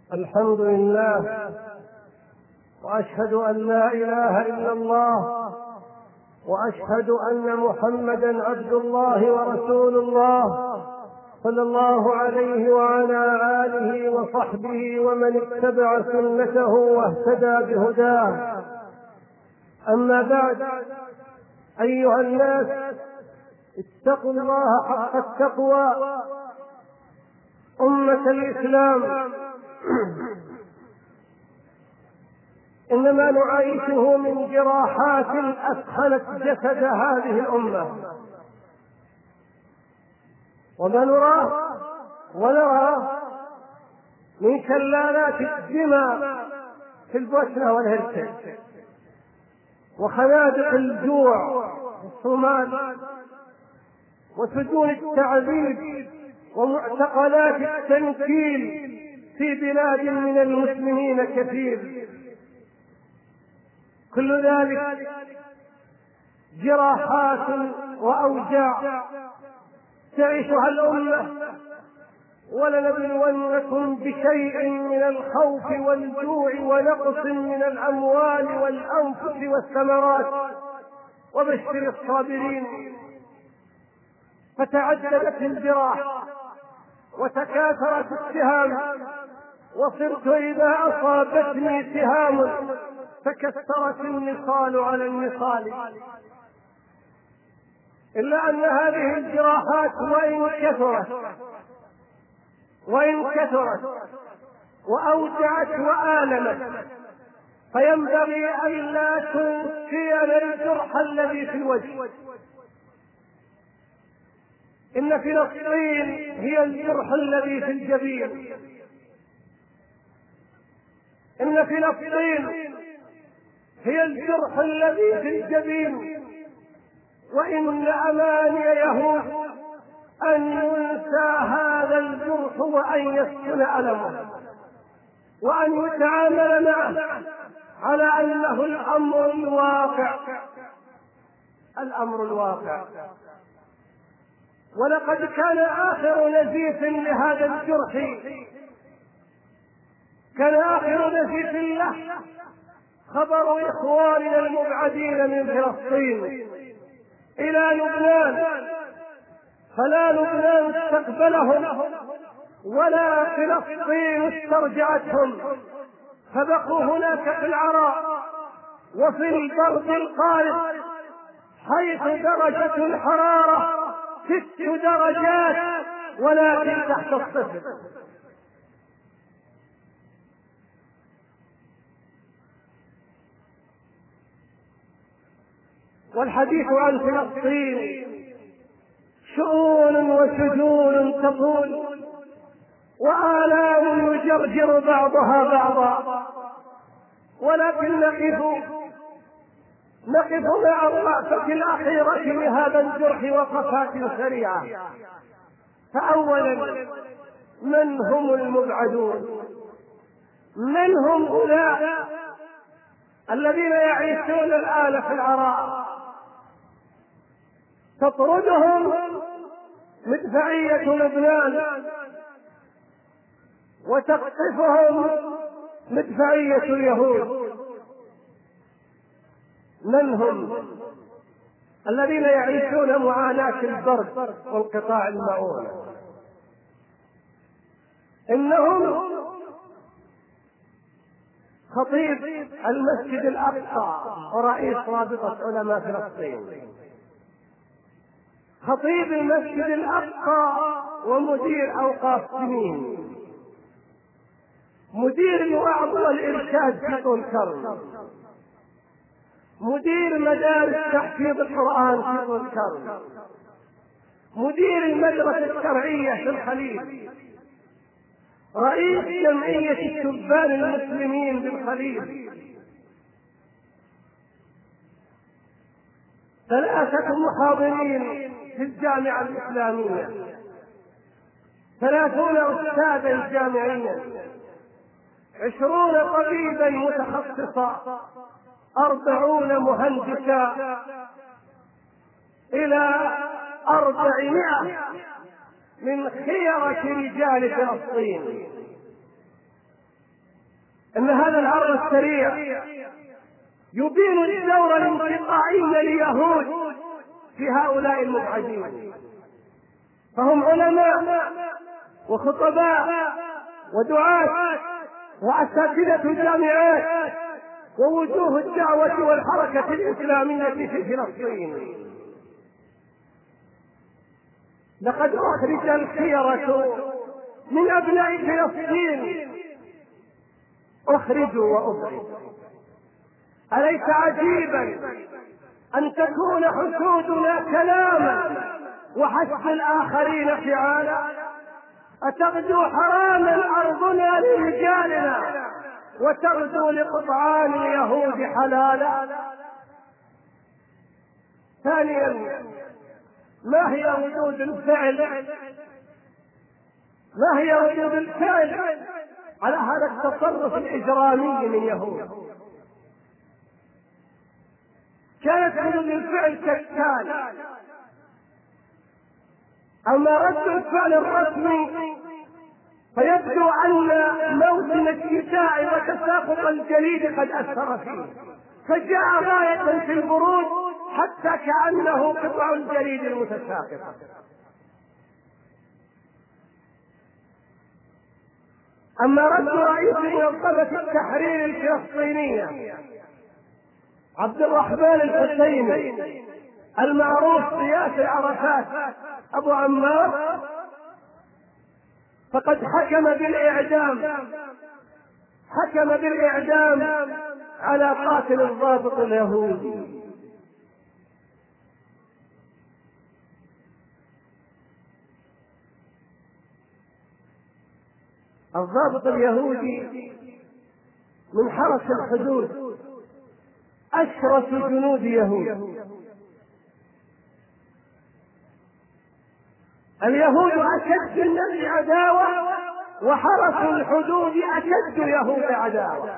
الحمد لله، وأشهد أن لا إله إلا الله، وأشهد أن محمدا عبد الله ورسول الله، صلى الله عليه وعلى آله وصحبه ومن اتبع سنته واهتدى بهداه. أما بعد، أيها الناس، اتقوا الله حق التقوى. أمة الإسلام، إنما نعيشه من جراحات أسخنت جسد هذه الأمة، وما نراه ونراه من شلالات الدماء في البوسنة والهرسك، وخنادق الجوع في الصومال، وسجون التعذيب، ومعتقلات التنكيل في بلاد من المسلمين كثير. كل ذلك جراحات وأوجاع تعيشها الأمة، ولنبلونكم بشيء من الخوف والجوع ونقص من الأموال والأنفس والثمرات، وبشر الصابرين. فتعددت الجراح وتكاثرت السهام، وصرت إذا أصابتني سهام فكثرت النصال على النصال. إلا أن هذه الجراحات وإن كثرت وأوجعت وآلمت، فينبغي ألا تنسينا الجرح الذي في الوجه. إن فلسطين هي الجرح الذي في الجبين، إن فلسطين هي الجرح الذي في الجبين. وإن أماني يهود أن ينسى هذا الجرح، وأن يسكن ألمه، وأن يتعامل معه على أنه الأمر الواقع. ولقد كان آخر نزيف لهذا الجرح، كان آخر نزيف له خبر إخواننا المبعدين من فلسطين إلى لبنان، فلا لبنان استقبلهم ولا فلسطين استرجعتهم، فبقوا هناك في العراء وفي البرد القارس، حيث درجة الحرارة 6 درجات ولكن تحت الصفر. والحديث عن فلسطين شؤون وشجون تطول، وآلام يجرجر بعضها بعضا، ولكن نقف مع الرأفة الأخيرة لهذا الجرح وقفات سريعة. فأولا، من هم المبعدون؟ من هم أولئك الذين يعيشون الآن في العراء؟ تطردهم مدفعية لبنان، وتقصفهم مدفعية اليهود. من هم الذين يعيشون معاناة البرد والقطاع المعونة؟ إنهم خطيب المسجد الأقصى ورئيس رابطة علماء فلسطين، خطيب المسجد الأقصى ومدير أوقاف سنين، مدير الوعظ والإرشاد في طول كرم، مدير مدارس تحفيظ القرآن في طول كرم، مدير المدرسة الشرعية في الخليل، رئيس جمعية الشبان المسلمين بالخليل، 3 محاضرين في الجامعة الإسلامية، 30 أستاذا جامعيا، 20 طبيبا متخصصا، 40 مهندسا، إلى 400 من خيرة رجال فلسطين. أن هذا العرض السريع يبين الدور الانتقائي لليهود في هؤلاء المبعدين، فهم علماء وخطباء ودعاة وأساتذة الجامعات ووجوه الدعوة والحركة الإسلامية في فلسطين. لقد أخرج الخيرة من أبناء فلسطين، أخرجوا وأخرجوا. أليس عجيبا أن تكون حشودنا كلاما وحسب الآخرين فعالا؟ أتغدو حراما أرضنا لرجالنا وتغدو لقطعان اليهود حلالا؟ ثانيا، ما هي ردود الفعل على هذا التصرف الإجرامي من يهود؟ كانت ردود الفعل كالتالي: أما رد الفعل الرسمي فيبدو أن موسم الشتاء وتساقط الجليد قد أثر فيه، فجاء غاية في البرود حتى كأنه قطع الجليد المتساقطة. أما رد رئيس منظمة التحرير الفلسطينية عبد الرحمن الحسيني المعروف بياسر عرفات أبو عمار، فقد حكم بالإعدام على قاتل الضابط اليهودي. الضابط اليهودي من حرس الحدود، أشرس جنود يهود. اليهود أشد الناس عداوة، وحرس الحدود أشد يهود عداوة،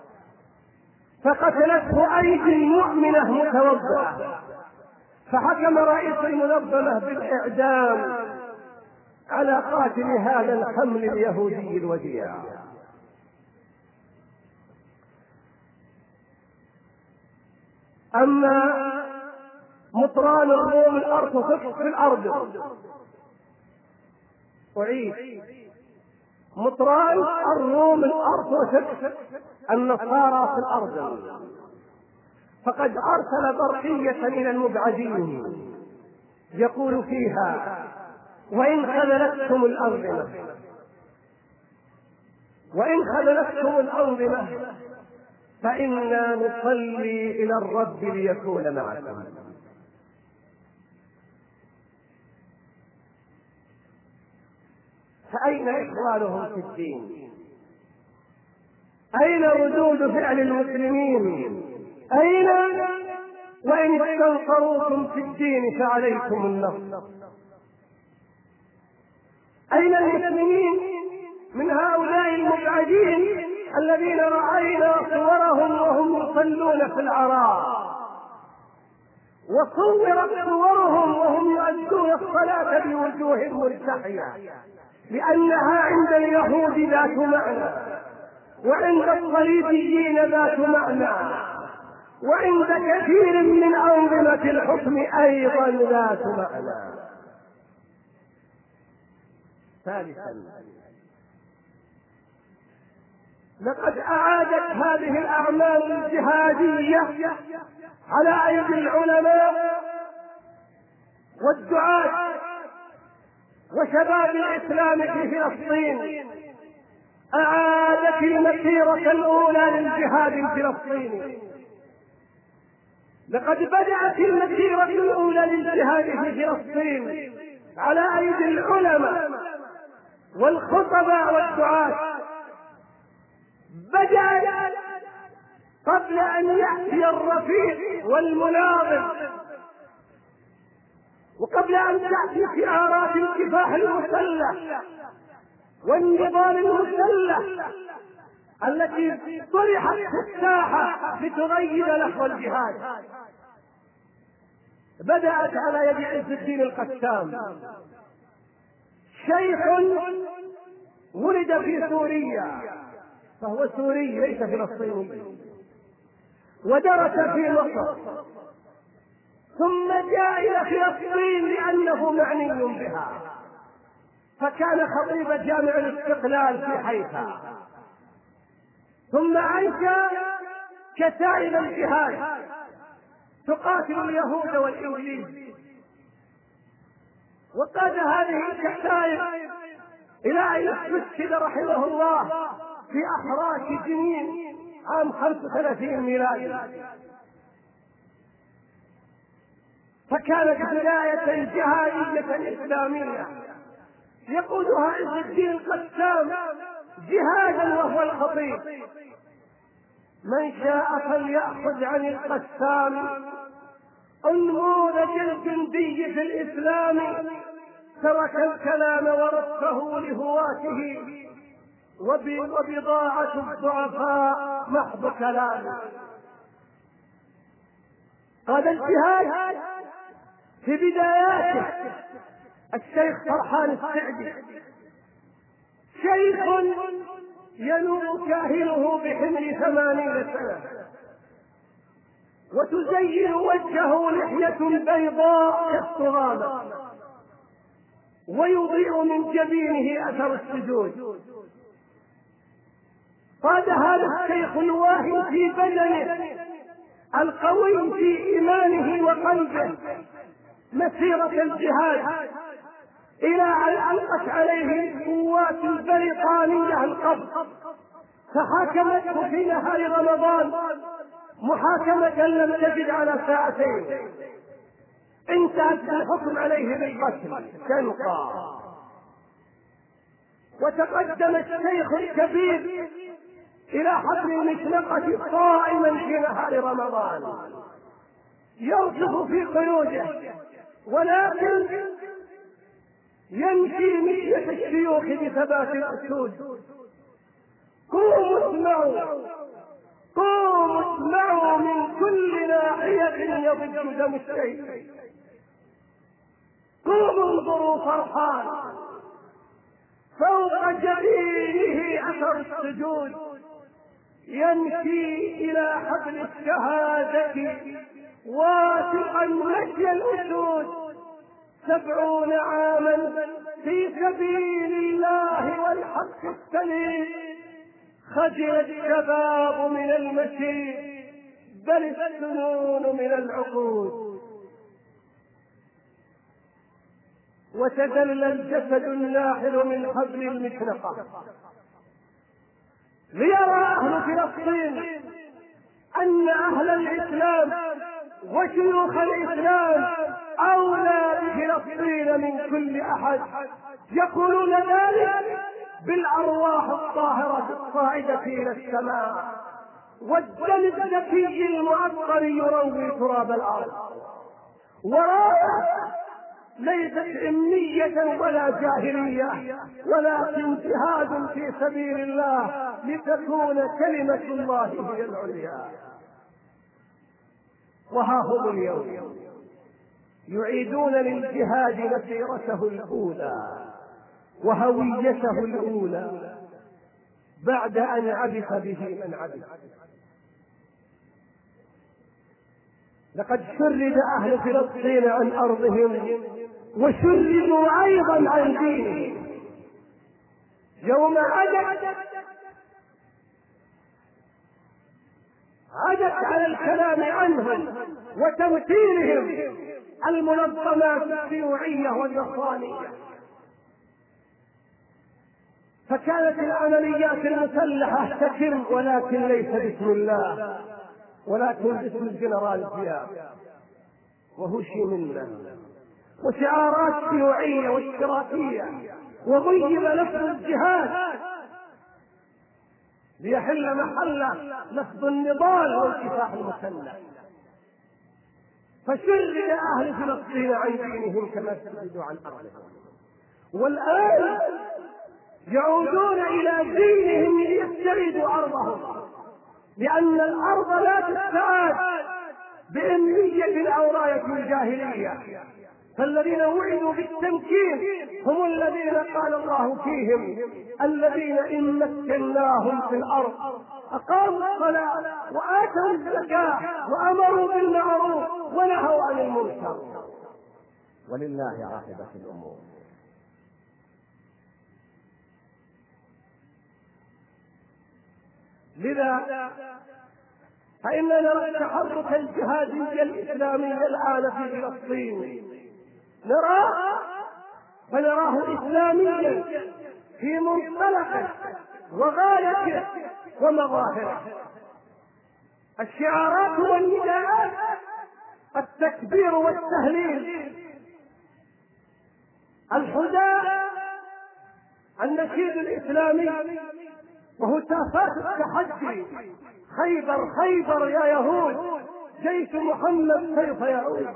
فقتلته أيدي مؤمنة متوضئة، فحكم رئيس المنظمة بالإعدام على قاتل هذا الحمل اليهودي الوديع. أما مطران الروم الأرثوذكس في الأردن، أعيد، مطران الروم الأرثوذكس النصارى في الأردن، فقد أرسل برقية إلى المبعدين يقول فيها: وإن خذلتكم الأنظمة فإنا نصلي إلى الرب ليكون معكم. فأين إخوانهم في الدين؟ أين ردود فعل المسلمين؟ أين؟ وإن استنصروكم في الدين فعليكم النصر. أين المسلمين من هؤلاء المبعدين الذين رأينا صورهم وهم يصلون في العراء، وصورت صورهم وهم يؤدون الصلاة بوجوه مرتحية، لأنها عند اليهود ذات معنى، وعند الصليبيين ذات معنى، وعند كثير من أنظمة الحكم أيضا ذات معنى. ثالثا، لقد أعادت هذه الأعمال الجهادية على أيدي العلماء والدعاة وشباب الإسلام في فلسطين، أعادت المسيرة الأولى للجهاد الفلسطيني. لقد بدأت المسيرة الأولى للجهاد في فلسطين على أيدي العلماء والخطباء والدعاة، بدأت قبل أن يأتي الرفيق والمناضل، وقبل أن تأتي شعارات الكفاح المسلح والنضال المسلح التي طرحت في الساحة لتغير نحو الجهاد. بدأت على يد عز الدين القسام، شيخ ولد في سوريا فهو سوري ليس فلسطيني، ودرس في مصر، ثم جاء إلى فلسطين لأنه معني بها، فكان خطيب جامع الاستقلال في حيفا، ثم أنشأ كتائب الجهاد تقاتل اليهود والإنجليز، وقاد هذه الكتائب إلى أن استشهد رحمه الله في أحراش جنين عام 35 ميلادي. فكانت بداية جهادية إسلامية يقودها عز الدين القسام جهادا وهو الخطيب. من شاء فليأخذ عن القسام النموذج الجندي في الإسلام، ترك الكلام ورثه لهواته، وبضاعة الضعفاء محض كلام. قاد الجهاد في بداياته الشيخ فرحان السعدي، شيخ ينوم كاهله بحمل 80 سنة، وتزين وجهه لحية بيضاء كالصغامة، ويضيء من جبينه أثر السجود. قاد هذا الشيخ الواهي في بدنه القوي في إيمانه وقلبه مسيرة الجهاد، إلى أن ألقت عليه القوات البريطانية القبض، فحاكمته في نهار رمضان محاكمة لم تجد على ساعتين، انتهت الحكم عليه بالقتل تنقى. وتقدم الشيخ الكبير إلى حفل المشنقة صائما في نهار رمضان يرصف في قيوده، ولكن يمشي مشية الشيوخ بثبات الأسود. قوموا اسمعوا، قوموا اسمعوا من كل ناحية يضج دم الشيخ، قوموا انظروا فرحان فوق جبينه أثر السجود، يمشي إلى حبل الشهادة واثقا مشي الأسود، 70 عاما في سبيل الله والحق السليم، خجل الشباب من المشي بل السنون من العقود، وتدلى الجسد الناحل من حبل المشنقة، ليرى أهل فلسطين أن أهل الإسلام وشيوخ الإسلام أولى بفلسطين من كل أحد. يقولون ذلك بالأرواح الطاهرة الصاعدة إلى السماء، والدم الزكي المعطر يروي تراب الأرض، وراءه ليست أمنية ولا جاهلية، ولكن جهاد في سبيل الله لتكون كلمة الله هي العليا. وها هم اليوم يعيدون للجهاد مسيرته الأولى وهويته الأولى بعد أن عبث به من عبث. لقد شرد أهل فلسطين عن أرضهم وشردوا أيضا عن دينهم. يوم عدت على الكلام عنهم وتمثيلهم المنظمات الشيوعية والنصرانية، فكانت العمليات المسلحة تتم، ولكن ليس باسم الله، ولكن باسم الجنرال زياد وهشي منا، وشعارات شيوعية واشتراكية، وغيب لفظ الجهاد ليحل محله لفظ النضال والكفاح المسلح. فشرد أهل فلسطين عن دينهم كما شردوا عن أرضهم، والآن يعودون إلى دينهم ليستردوا أرضهم، لأن الأرض لا تستعاد بأمنية أو راية الجاهلية، فالذين وعدوا بالتمكين هم الذين قال الله فيهم: الذين إن مكناهم في الأرض أقاموا الصلاة وآتوا الزكاة وأمروا بالمعروف ونهوا عن المنكر، ولله عاقبة الأمور. لذا فإننا نرى التحرك الجهادي الإسلامي الآن في فلسطين، فنراه إسلاميا في منطلقه وغايته ومظاهره. الشعارات والنداءات، التكبير والتهليل، الحداء، النشيد الإسلامي، وهتافات التحدي: خيبر خيبر يا يهود، جيش محمد سوف يعود.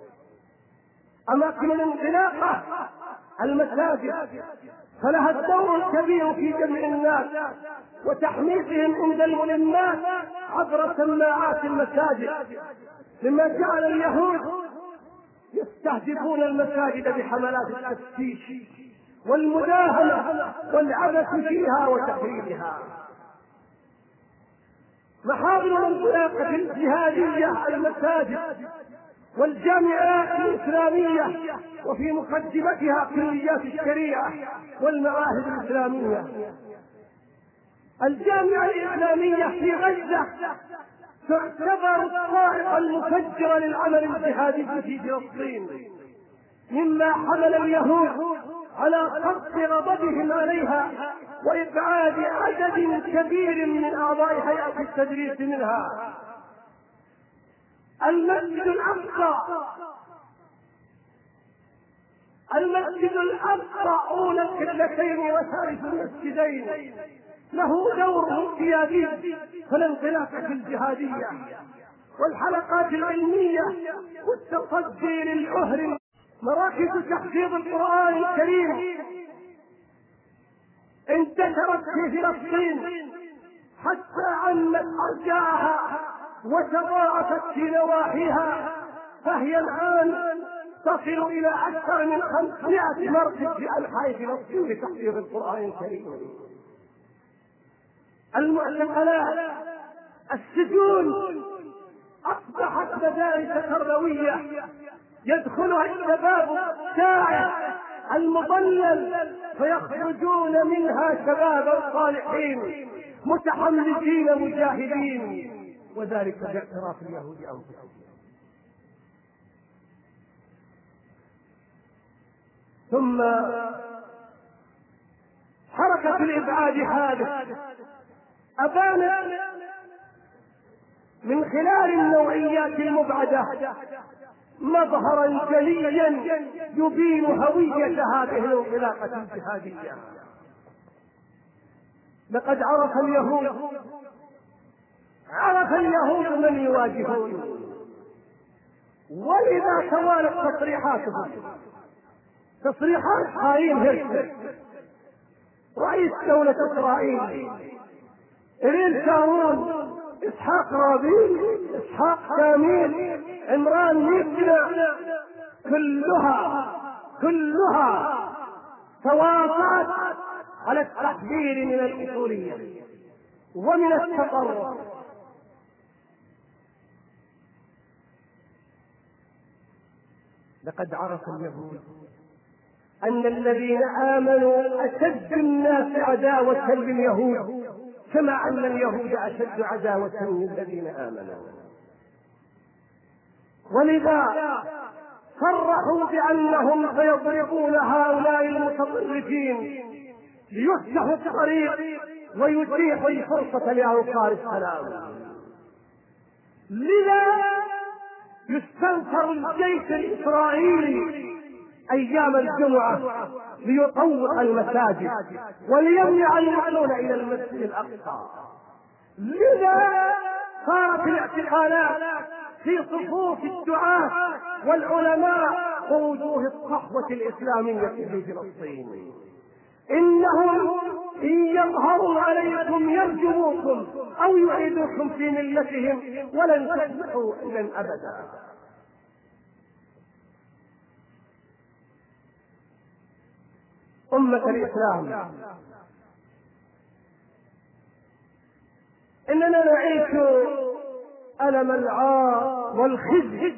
أماكن الانطلاقة المساجد، فلها الدور الكبير في جمع الناس وتحميسهم عند الملمات عبر سماعات المساجد، مما جعل اليهود يستهدفون المساجد بحملات التفتيش والمداهنة والعبث فيها وتخريبها. محاضر الانطلاقة الجهادية المساجد والجامعات الإسلامية، وفي مقدمتها كليات الشريعة والمعاهد الإسلامية. الجامعة الإسلامية في غزة تعتبر الصاعقة المفجرة للعمل الجهادي في فلسطين، مما حمل اليهود على فرط غضبهم عليها وإبعاد عدد كبير من أعضاء هيئة التدريس منها. المسجد الأقصى أولى القبلتين وثالث المسجدين له دور امتيازي في الانطلاقة الجهادية والحلقات العلمية والتصدي للعهر. مراكز تحفيظ القرآن الكريم انتشرت في فلسطين حتى عمت أرجاءها وتضاعفت في نواحيها، فهي الآن تصل إلى أكثر من 500 مركز في أنحاء فلسطين لتحفيظ القرآن الكريم. المعتقلات، السجون أصبحت مدارس تربوية يدخلها الشباب الساعد المضلل، فيخرجون منها شبابا صالحين متحمسين مجاهدين، وذلك باعتراف اليهود أنفسهم. ثم حركة الإبعاد هذه أبانت من خلال النوعيات المبعدة مظهرا جليا يبين هوية هذه الانطلاقة الجهادية. لقد عرف اليهود من يواجهون، ولذا توالت تصريحات خاين هرتل رئيس دولة إسرائيل، إريل شارون، إسحاق رابين، إسحاق كامل، عمران ميكنا، كلها تواصلت على التحذير من الأصولية ومن التطرف. لقد عرف اليهود أن الذين آمنوا أشد الناس عداوة لليهود، كما أن اليهود أشد عداوة للذين آمنوا، ولذا صرحوا بأنهم سيضربون هؤلاء المتطرفين ليفتحوا الطريق ويتيحوا الفرصة لأنصار السلام. لذا يستنفر الجيش الإسرائيلي أيام الجمعة ليطوق المساجد وليمنع الوصول إلى المسجد الأقصى. لذا صارت الاعتقالات في صفوف الدعاة والعلماء ووجوه الصحوة الإسلامية في فلسطين. إنهم إن يظهروا عليكم يرجموكم أو يعيدوكم في ملتهم ولن تفلحوا إذا أبدا. أمة الإسلام، إننا نعيش ألم العار والخزي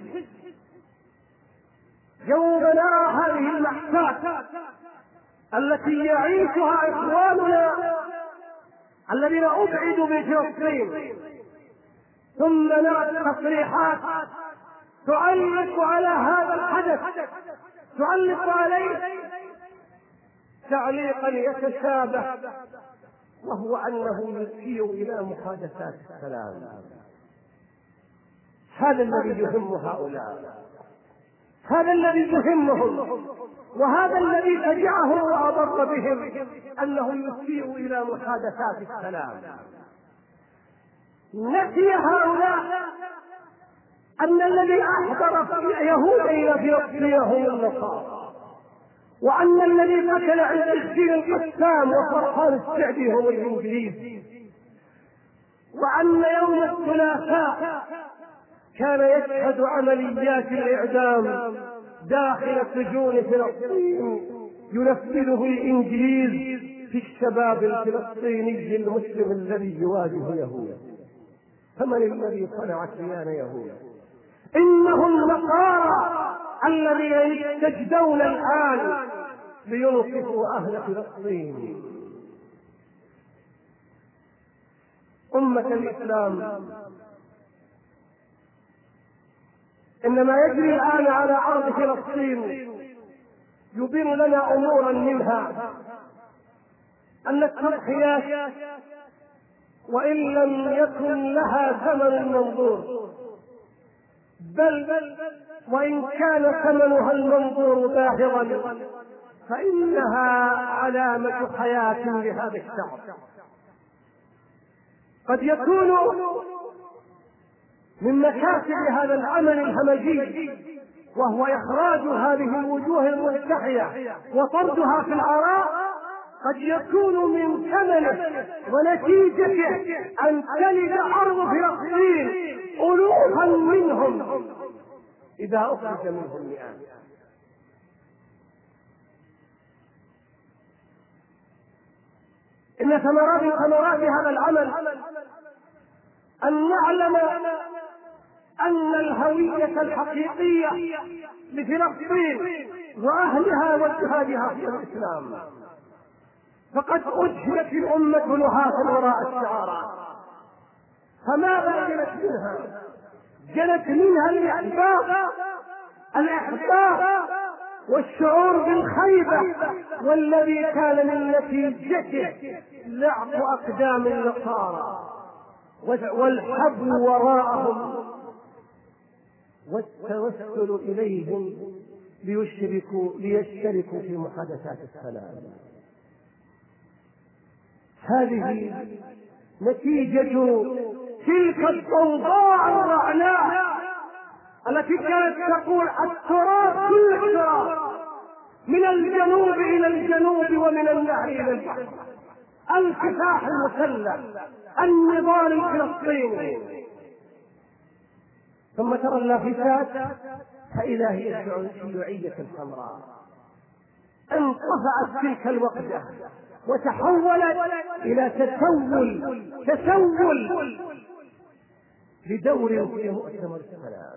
يوم نرى هذه المأساة التي يعيشها إخواننا الذين أبعدوا بفلسطين، ثم نرى التصريحات تعلق على هذا الحدث، تعلق عليه تعليقا يتشابه، وهو أنه يشير إلى محادثات السلام. هذا الذي يهم هؤلاء، هذا الذي يهمهم، وهذا الذي فجعهم وأضر بهم، أنه يشير إلى محادثات السلام. نسي هؤلاء أن الذي أحضر يهود إلى فلسطين هم النصارى، وأن الذي قتل عزيزين القسام وفرحان السعدي هم الإنجليز، وأن يوم الثلاثاء كان يشهد عمليات الإعدام داخل سجون فلسطين ينفذه الإنجليز في الشباب الفلسطيني المسلم الذي يواجه يهود. فمن الذي صنع كيان يهود؟ إنه النصارى الذين يستجدون الآن لينقذوا أهل فلسطين. أمة الإسلام، إن ما يجري الآن على أرض فلسطين يبين لنا أمورا، منها أن التضحيات وإن لم يكن لها ثمن منظور، بل وإن كان ثمنها المنظور باهظا، فإنها علامة حياة لهذا الشعب. قد يكون من مكاسب هذا العمل الهمجي وهو إخراج هذه الوجوه الملتحية وطردها في العراء، قد يكون من ثمنه ونتيجته أن تلد أرض فلسطين ألوفا منهم إذا أخرج منهم مئات. إن ثمرات هذا العمل أن نعلم أن الهوية الحقيقية لفلسطين وأهلها وجهادها في الإسلام، فقد أجهلت الأمة لهاة وراء الشعارات. فماذا جنت منها؟ جنت منها الإحباط والشعور بالخيبة، والذي كان من نتيجته لعب أقدام النصارى والحبل وراءهم والتوسل إليهم ليشتركوا في محادثات السلام. هذه نتيجة تلك الضوضاء الرعناء التي كانت تقول التراب كل التراب من الجنوب إلى الجنوب ومن النهر إلى البحر، الكفاح المسلح، النضال الفلسطيني. ثم ترى اللافتات فإذا هي الشيوعية الحمراء انطفأت تلك الوقدة وتحولت إلى تسول بدور في مؤتمر السلام.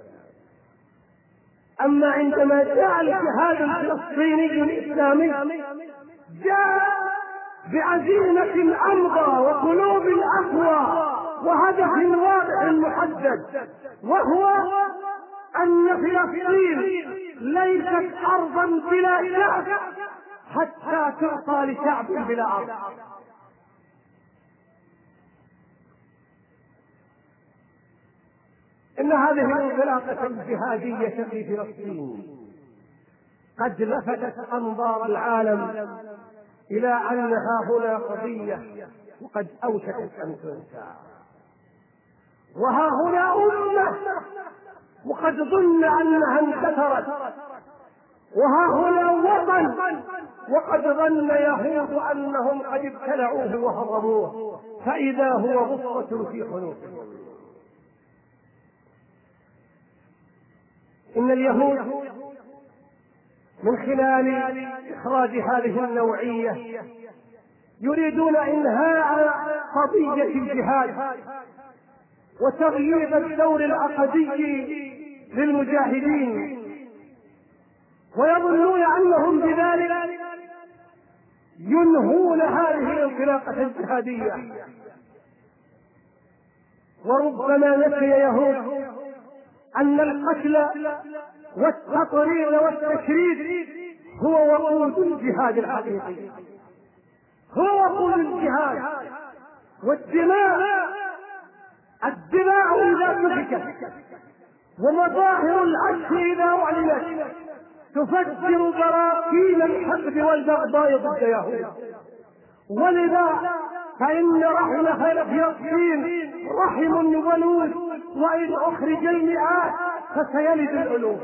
أما عندما جاء الجهاد الفلسطيني الإسلامي جاء بعزيمة أمضى وقلوب أقوى وهدف واضح محدد، وهو أن فلسطين ليست أرضا بلا شعب حتى تعطى لشعب بلا أرض. إن هذه الانطلاقة الجهادية في فلسطين قد لفتت أنظار العالم إلى أنها هنا قضية وقد أوشكت أن تنسى، وها هنا أمة وقد ظن أنها انتصرت، وها هنا وطن وقد ظن يهود أنهم قد ابتلعوه وهضموه، فإذا هو غصة في حنوطهم. إن اليهود من خلال إخراج هذه النوعية يريدون إنهاء قضية الجهاد وتغيير الدور العقدي للمجاهدين، ويظنون أنهم بذلك ينهون هذه الانطلاقة الجهادية. وربما نسي يهود أن القتل والتطريد والتشريد هو وقود الجهاد الحقيقي، هو وقود الجهاد. والدماء إذا سفكت ومظاهر العشق إذا أعلنت تفجر براكين الحقد والبغضاء ضد يهود. ولذا فإن رحم فلسطين رحم ولود، وإذ أخرج المئات فسيلد الألوف.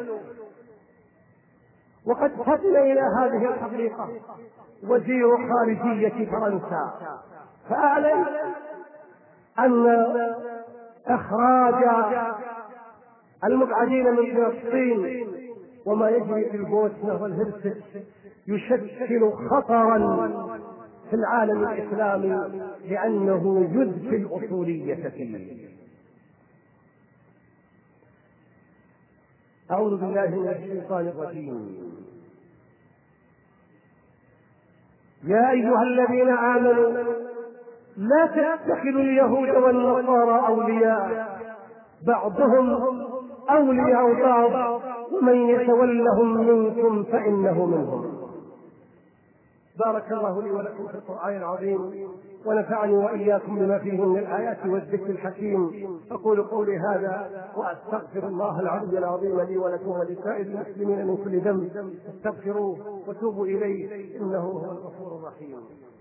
وقد فطن إلى هذه الحقيقة وزير خارجية فرنسا، فأعلن أن إخراج المقعدين من فلسطين وما يجري في البوسنة والهرسك يشكل خطرا في العالم الإسلامي، لأنه يذكي الأصولية فيه. أعوذ بالله من الشيطان الرجيم. يا أيها الذين آمنوا لا تتخذوا اليهود والنصارى أولياء بعضهم أولياء بعض ومن يتولهم منكم فإنه منهم. بارك الله لي ولكم في القرآن العظيم، ونفعني وإياكم بما فيه من الآيات والذكر الحكيم. أقول قولي هذا وأستغفر الله العلي العظيم لي ولكم ولسائر المسلمين من كل ذنب، استغفروه وتوبوا إليه إنه هو الغفور الرحيم.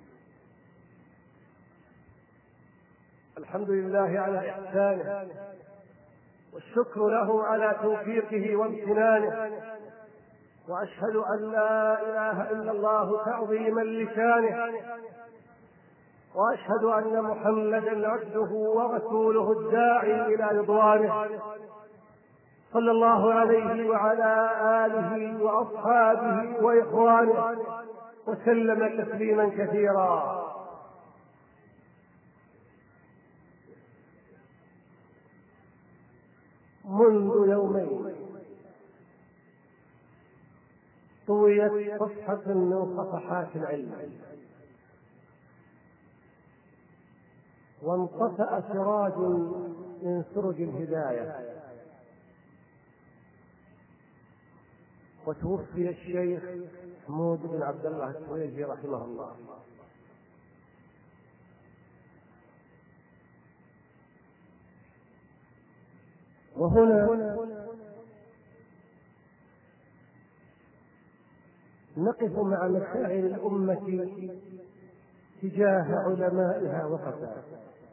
الحمد لله على إحسانه، والشكر له على توفيقه وامتنانه، وأشهد أن لا إله إلا الله تعظيما لشانه، وأشهد أن محمدا عبده ورسوله الداعي إلى رضوانه، صلى الله عليه وعلى آله وأصحابه وإخوانه وسلم تسليما كثيرا. منذ يومين طويت صفحة من صفحات العلم، وانطفأ سراج من سرج الهداية، وتوفي الشيخ محمود بن عبد الله السويجي رحمه الله. وهنا نقف مع مشاعر الأمة تجاه علمائها وقفا.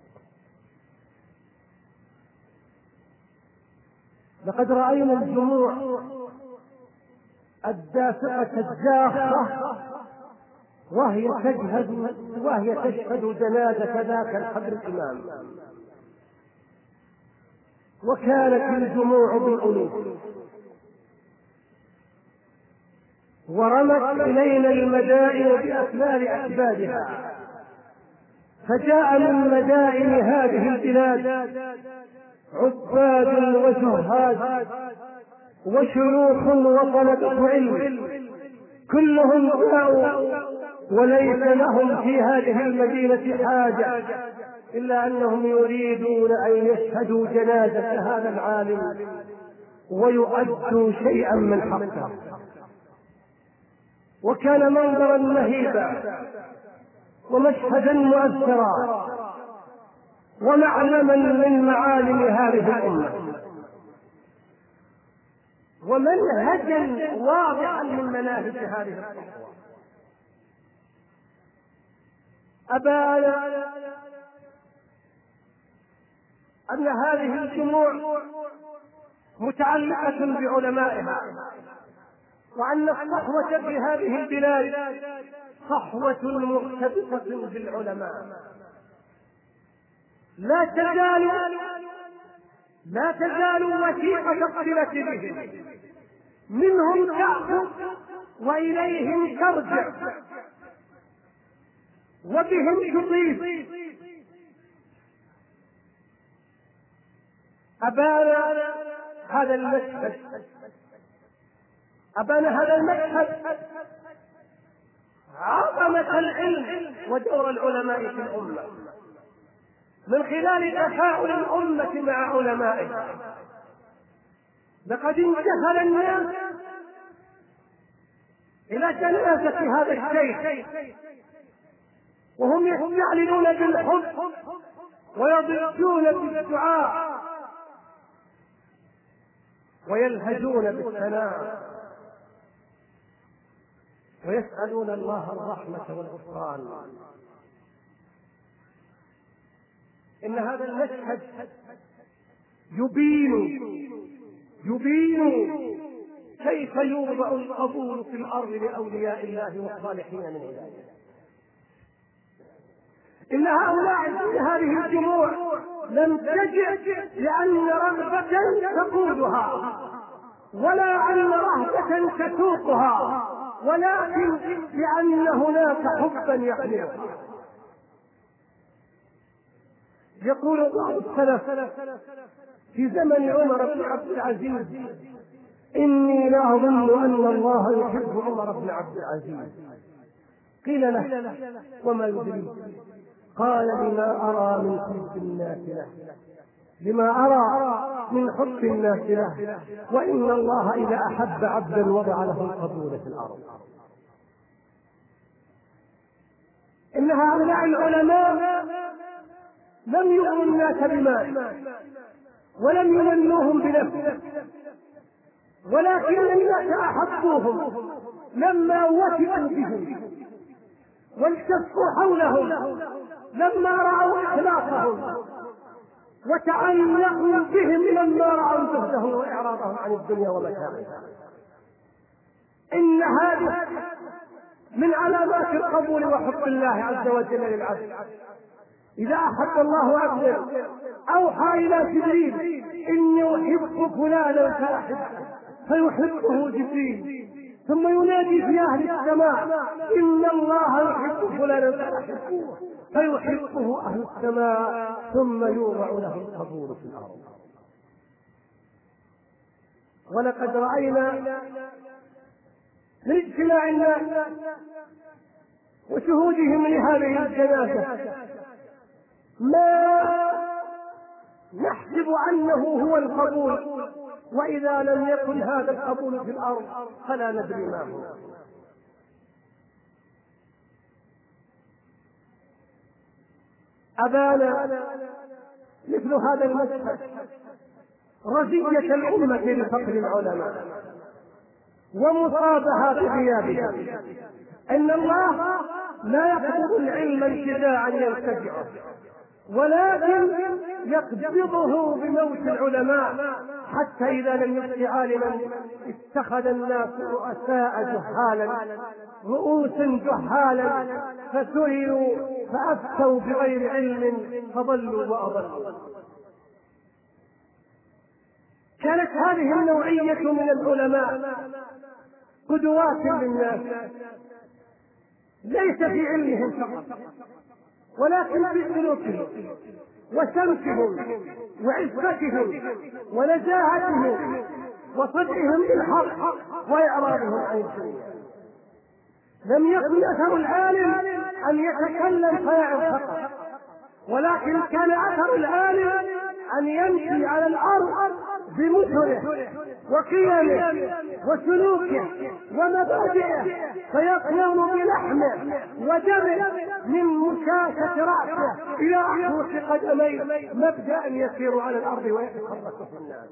لقد رأينا الجموع الدافئة الداخلة وهي تشهد جنازة ذاك الحبر الإمام، وكانت الجموع بالألوف، ورمت إلينا المدائن بأسماء أسبابها، فجاء من مدائن هذه البلاد عباد وزهاد وشيوخ وطلبة علم، كلهم جاءوا وليس لهم في هذه المدينة حاجة إلا أنهم يريدون أن يشهدوا جنازة هذا العالم ويؤدوا شيئا من حقه. وكان منظرا مهيبا ومشهدا مؤثرا ومعلما من معالم هذه الأمة، ومنهجا واضحا من مناهج هذه الصحوة. أبانا أن هذه الجموع متعلقة بعلمائها، وأن الصحوة في هذه البلاد صحوة مرتبطة بالعلماء، لا تزال وثيقة الصلة بهم، منهم تأخذ وإليهم ترجع وبهم تطيب. أبانا هذا المشهد عظمة العلم ودور العلماء في الأمة من خلال تفاعل الأمة مع علمائها. لقد انجذب الناس إلى جنازة هذا الشيخ وهم يستعلنون بالحب ويضجون بالدعاء ويلهجون بالثناء ويسألون الله الرحمة والغفران. إن هذا المشهد يبين كيف يوضع القبول في الأرض لأولياء الله والصالحين من عباده. إن هؤلاء في هذه الجموع لم تجع لأن رغبة تقودها ولا أن رهبة تسوقها، ولكن لأن هناك حبا يحملها. يقول بعض السلف في زمن عمر بن عبد العزيز: إني لأظن أن الله يحب عمر بن عبد العزيز. قيل له: وما يدريك؟ قال: لما أرى من حب الناس له، وإن الله إذا أحب عبدا وضع له القبول في الأرض. إن هؤلاء العلماء لم يغنوا الناس بمال ولم يمنوهم بنفسه، ولكن الناس أحبوهم لما وثقوا بهم والتفوا حولهم، لما رأوا إخلاصهم وتعلقوا بهم لما رأوا جهدهم وإعراضهم عن الدنيا ومتاعها. إن هذه من علامات القبول وحب الله عز وجل للعبد. إذا أحب الله عبدا أوحى إلى جبريل: إني أحب فلانا فأحبه، فيحبه جبريل، ثم ينادي في أهل السماء: إن الله يحب فلانا فأحبه، فيحبه أهل السماء، ثم يوضع له القبول في الأرض. ولقد رأينا من اجتماع الناس وشهودهم لهذه الجنازة ما نحسب أنه هو القبول، وإذا لم يكن هذا القبول في الأرض فلا ندري ما هو. أبانا مثل هذا المشهد رزية الأمة لفقر العلماء ومصابها بغيابهم. إن الله لا يقبض العلم انتزاعا ينتزعه، ولكن يقبضه بموت العلماء، حتى إذا لم يبق عالما اتخذ الناس رؤوسا جهالا فسئلوا فأفتوا بغير علم فضلوا وأضلوا. كانت هذه النوعية من العلماء قدوات للناس، ليس في علمهم فقط ولكن في سلوكهم وسمتهم وعفتهم ونزاهتهم وصدقهم بالحق وإعراضهم عن الدنيا. لم يكن أثر العالم أن يتكلم فيعظ فقط، ولكن كان أثر العالم أن يمشي على الأرض بمثله وقيمه وسلوكه ومبادئه، فيكون بلحمه ودمه من مشاكة رأسه إلى أحوص قدميه، مبدأ يسير على الأرض ويتحرك في الناس.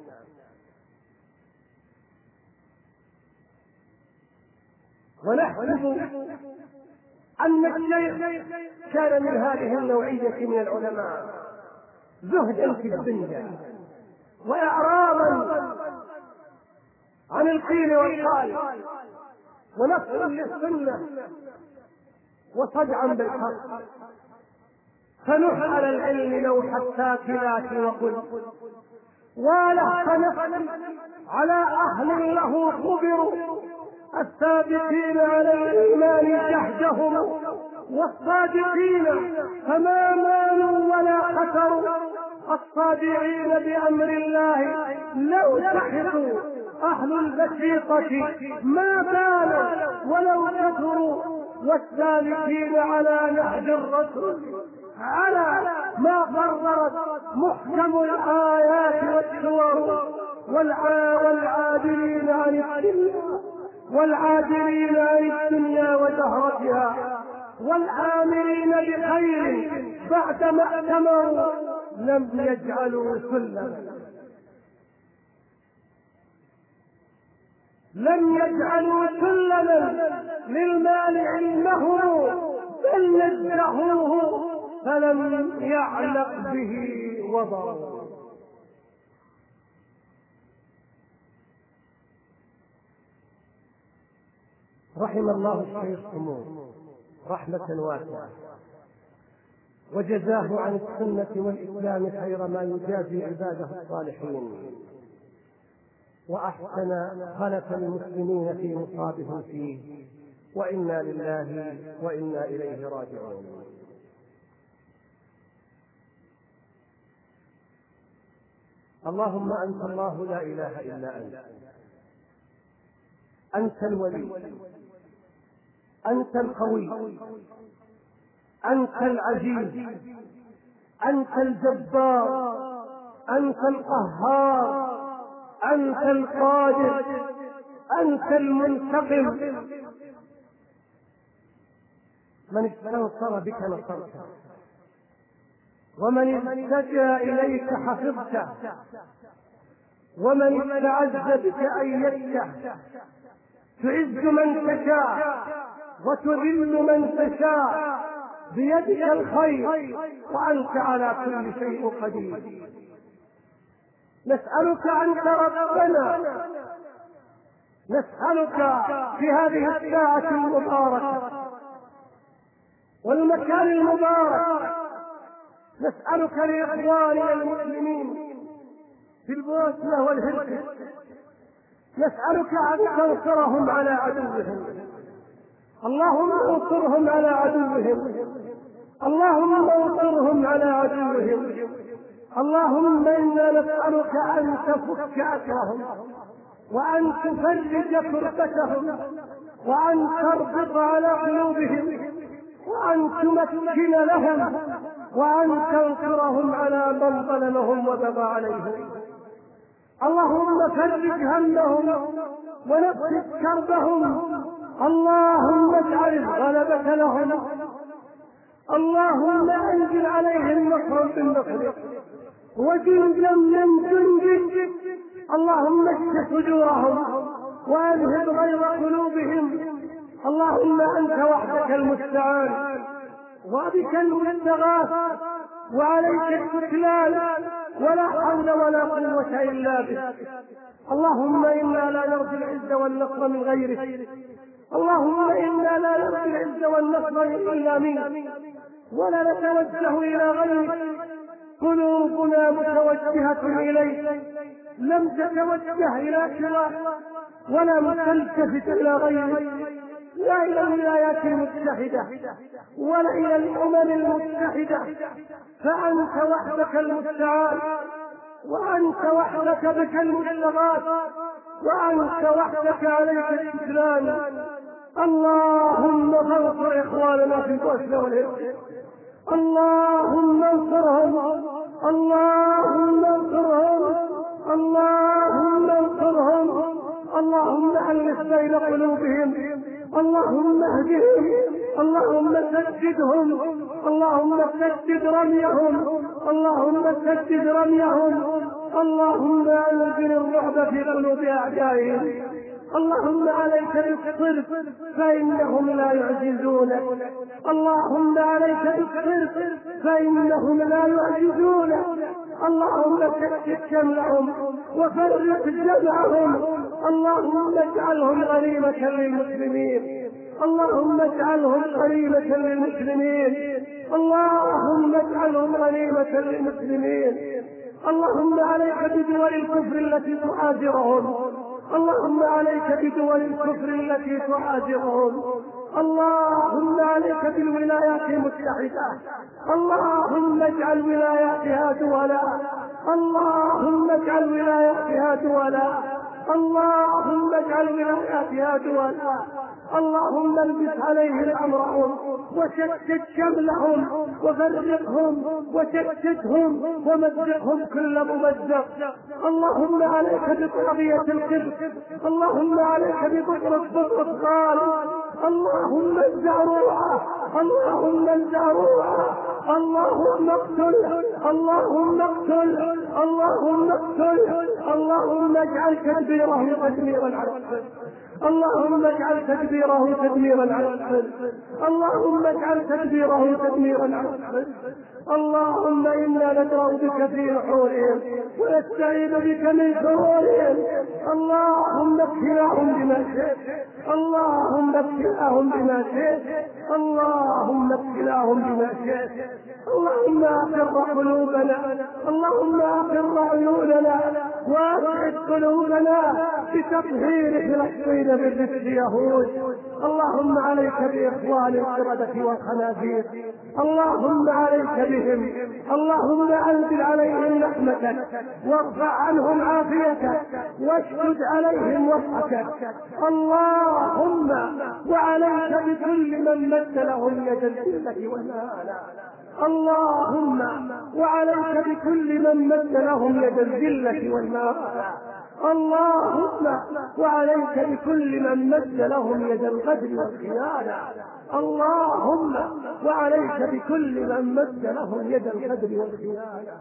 ونحسب أن الشيخ كان من هذه النوعية من العلماء، زهدا في الدنيا وإعراضا عن القيل والقال ونصرا للسنة وصدعا بالحق. فنح على العلم لو حتى كلاك وقل، ولهف نفسي على أهل له خبروا، الثابتين على الإيمان جهدهم، والصادقين فما مالوا ولا خسروا، الصادعين بأمر الله لو سحقوا، أهل البسيطة ما بالوا ولو كثروا، والسالكين على نهج الرسول على ما قررت محكم الآيات والسور، والعادلين عن الدنيا وزهرتها، والآمرين بخير بعدما ائتمروا، لم يجعلوا سلما للمال علمهم، بل نزهوه فلم يعلق به وضر. رحم الله الشيخ سمو رحمة واسعة، وجزاه عن السنة والإسلام خير ما يجازي عباده الصالحين، وأحسن خلف المسلمين في مصابهم فيه، وإنا لله وإنا إليه راجعون. اللهم أنت الله لا إله إلا أنت، أنت الولي، أنت القوي، أنت العزيز، أنت الجبار، أنت القهار، أنت القادر، أنت المنتقم. من استنصر بك نصرته، ومن التجا إليك حفظته، ومن استعز بك أيدته. تعز من تشاء وتذل من تشاء، بيدك الخير وأنت على كل شيء قدير. نسألك أنت ربنا، نسألك في هذه الساعة المباركة والمكان المبارك، نسألك لإخواننا المسلمين في البوسنة والهرسك، نسألك أن تنصرهم على عدوهم. اللهم انصرهم على عدوهم، اللهم انصرهم على عدوهم. اللهم إنا نسألك أن تفك أسرهم، وأن تفرج كربتهم، وأن تربط على قلوبهم، وأن تمكن لهم، وأن تنصرهم على من ظلمهم وبغى عليهم. اللهم فرج همهم ونفس كربهم، اللهم اجعل الغلبة لهم، اللهم انزل عليهم نصرا من نصرك وجندا من جندك. اللهم اشف صدورهم واذهب غيظ قلوبهم. اللهم انت وحدك المستعان وبك المستغاث وعليك التكلان، ولا حول ولا قوة إلا بك. اللهم إنا لا نرجو العز والنصر من غيرك، اللهم إنا لا نرجو العز والنصر إلا منك، ولا نتوجه إلى غيرك. قلوبنا متوجهة إليك، لم تتوجه إلى سواك، ولم تلتفت إلى غيرك، لا إلى الولايات المتحدة ولا إلى الأمم المتحدة، فأنت وحدك المستعان، وأنت وحدك بك المستغاث، وأنت وحدك عليك الإسلام. اللهم انصر إخواننا في البوسنة والهرسك، اللهم انصرهم، اللهم انصرهم، اللهم انصرهم، اللهم ألف بين قلوبهم، اللهم اهدهم، اللهم سددهم، اللهم سدد رميهم، اللهم سدد رميهم، اللهم انزل الرعب في قلوب اعدائهم. اللهم عليك بالصرف فانهم لا يعجزونك، اللهم عليك بالصرف فانهم لا يعجزونك. اللهم سدد شملهم وفرق جمعهم، اللهم اجعلهم غنيمة للمسلمين، اللهم اجعلهم غنيمة للمسلمين، اللهم اجعلهم غنيمة للمسلمين. اللهم عليك بدول الكفر التي تحاذرهم، اللهم عليك بدول الكفر التي تهاجرهم، اللهم عليك بالولايات المتحدة، اللهم اجعل ولاياتها دولا، اللهم اجعل ولاياتها دولا، اللهم اجعل ولاياتها دولا، اللهم البس عليهم امرهم وشتت شملهم وفرقهم وشتتهم ومزقهم كل ممزق. اللهم عليك بطاغية القبط، اللهم عليك ببطرس غال، اللهم الزعروعة، اللهم الزعروعة، اللهم اقتل، اللهم اقتل، اللهم اقتل، اللهم اجعل تدبيره تدميرا على القلب، اللهم اجعل تدبيره تدميرا على القلب، اللهم اجعل تدبيره تدميرا على القلب. اللهم انا ندرأ بك في نحورهم ونستعيذ بك من شرورهم. اللهم اكفناهم بما شئت، اللهم اكفناهم بما شئت، اللهم اكفناهم بما شئت. اللهم اقر قلوبنا، اللهم اقر عيوننا واسعد قلوبنا بتطهير فلسطين من رجس اليهود. اللهم عليك باخوان القردة والخنازير، اللهم عليك بهم، اللهم انزل عليهم رحمتك وارفع عنهم عافيتك واشدد عليهم وصحك. اللهم وعليك بكل من مد لهم يد الذلة والمهانة، اللهم وعليك بكل من مد لهم يد الذلة والمهانة، اللهم وعليك بكل من مد لهم يد الغدر والخيانة، اللهم وعليك بكل من مد لهم يد الغدر والخيانة.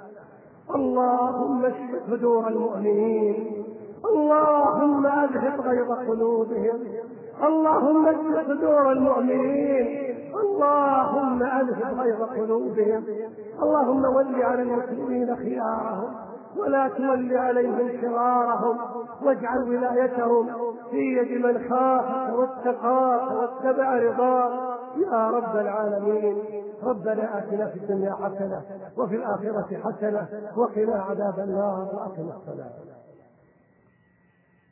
اللهم اشف صدور المؤمنين، اللهم اذهب غيظ قلوبهم، اللهم اشف صدور المؤمنين، اللهم اذهب غيظ قلوبهم. اللهم ول على المسلمين خيارهم ولا تول عليهم شرارهم، واجعل ولايتهم في يد من خافك واتقاك واتبع رضاك يا رب العالمين. ربنا آتنا في الدنيا حسنة وفي الآخرة حسنة وقنا عذاب النار وأقم الصلاة.